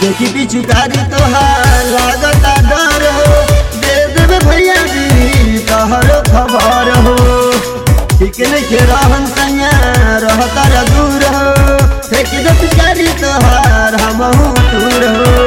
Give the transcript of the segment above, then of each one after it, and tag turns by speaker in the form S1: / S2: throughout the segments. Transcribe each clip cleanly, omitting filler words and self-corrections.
S1: देखी पिचुकारी तोहार लागता डर हो, दे देवे भैया जी तोहरो खबर हो। ठीक नहीं रहन सैया रहता रे दूर हो, फेंक दे पिचकारी तोहार हमहू दूर हो।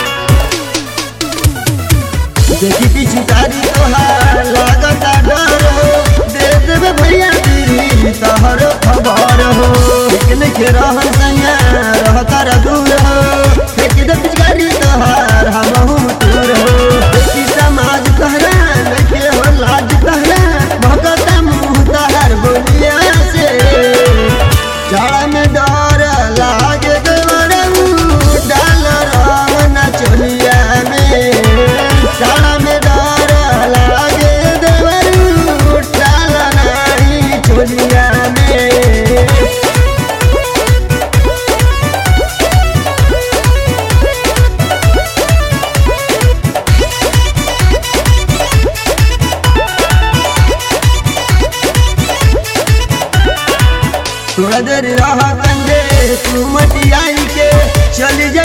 S1: देखी पिचुकारी तोहार लागता डर हो, दे देवे भैया जी तोहरो खबर हो। ठीक नहीं रहन सैया रहता रे दूर हो, फेंक दे पिचकारी तोहार हमहू दूर हो। देखी समाज कहरा नहीं हो लाज कहरा, भगता मुँह तोहार बोलिया से। जाड़ा में डर लागे देवरू डाल रहना चोलिया में। जाड़ा में डर लागे देवरू डाल नहीं चोलिया में। थोड़ा देर रहा कंदे तू मटियाई के, चल जा